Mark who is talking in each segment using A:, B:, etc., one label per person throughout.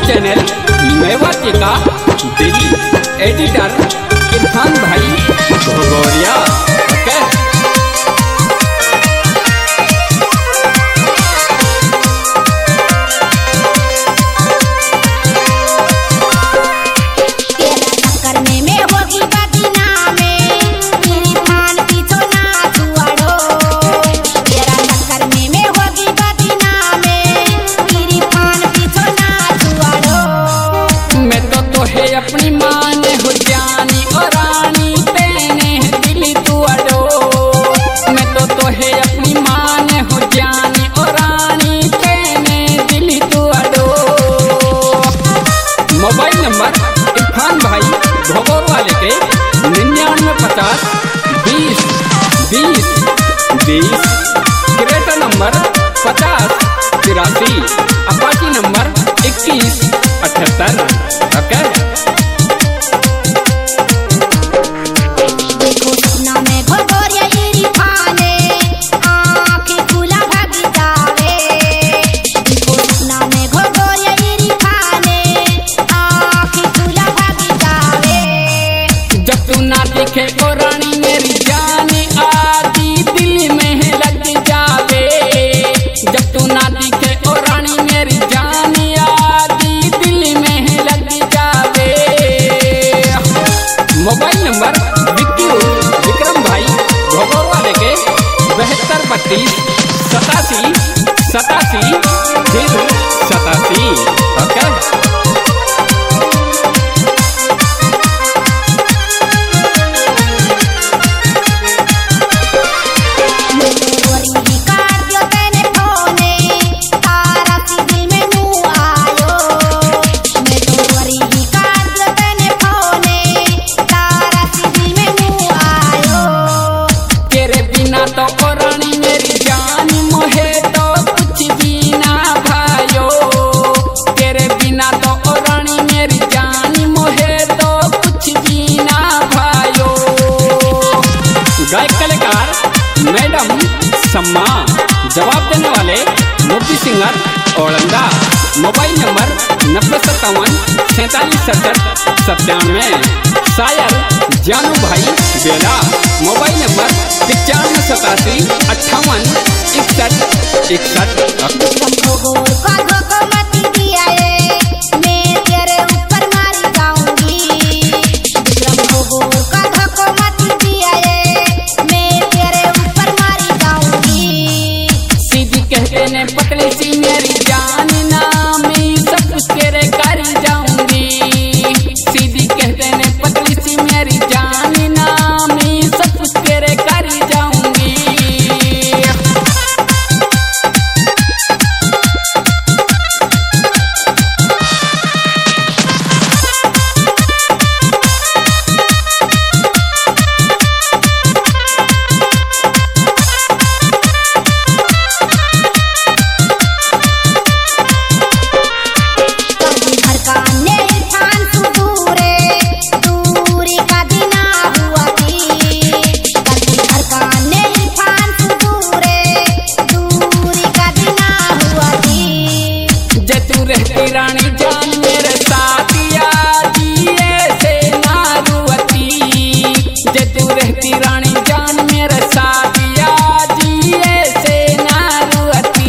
A: Channel Mewati का Delhi editor Irfan भाई भगोरिया। अपनी मान हो जानी और रानी तेने दिल तू अड़ो। मैं तो है अपनी मान हो जानी और रानी तेने दिल तू अड़ो। मोबाइल नंबर इरफान भाई भगोर वाले के 9950 20 20 20। Creta number 50 83। Apache number 21 78। Okay. देखे ओ रानी मेरी जानी आदि दिल में लग जावे। जब तू ना दिखे ओ रानी मेरी जानी आदि दिल में लग जावे। मोबाइल नंबर विक्रम भाई भगोर वाले के 72 32 87 87 87। ओके। तो रानी मेरी जान मोहे तो कुछ भी ना भायो। तेरे बिना तो रानी मेरी जान मोहे तो कुछ भी ना भायो। गायक कलाकार मैडम सम्मा जवाब देने वाले मुफ्ती सिंगर औरंगा। Mobile number 9057 47 67 97। शायर जानू भाई बेला। Mobile number 95 87 58 61 61। सीधी कहते ने पतली सी मेरी जान नामी सब कुछ तेरे कर जाऊंगी। सीधी कहते ने पतली सी मेरी जान नामी सब कुछ तेरे कर जाऊंगी। रहती रानी जान मेरे साथ यादी ऐसे ना रुअती। जे तू रहती रानी जान मेरे साथ यादी ऐसे ना रुअती।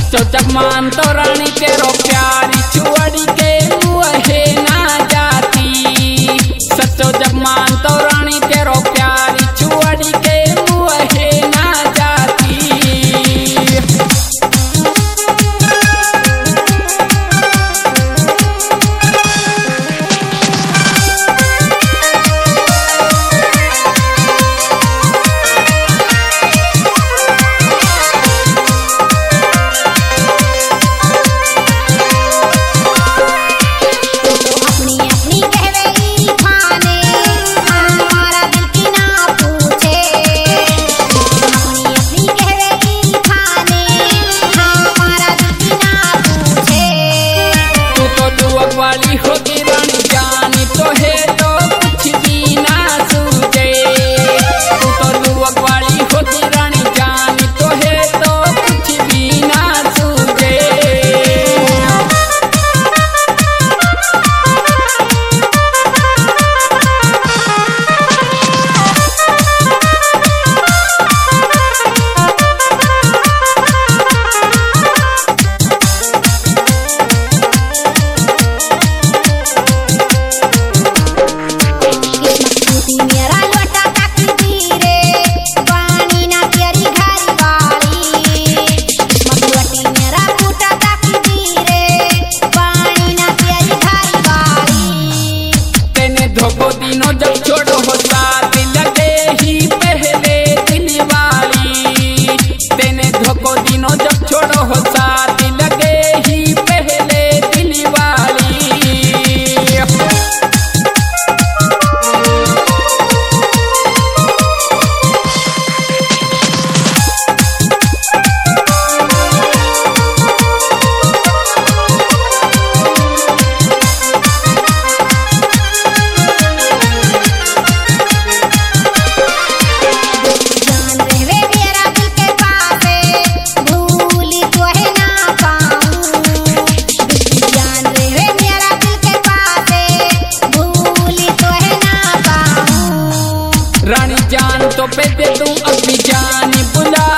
A: सच्चो जब मान तो रानी तेरो प्यारी छुअड़ी के मुहे ना जाती। सच्चो जब मान तो रानी तेरो प्यारी छुअड़ी के मुहे ना जाती। वाली होगी रानी जानी तो है तो कुछ भी ना सूझे। तू तो लुवक वाली होगी रानी जानी तो है तो कुछ भी ना सूझे। धोखो दिनों जब छोड़ो हो साथ लगे ही पहले दिल वाली। तेने धोखो दिनों जब छोड़ो हो साथ लगे ही पहले दिल वाली। रानी जान तो पे दे दूं अपनी जान बुला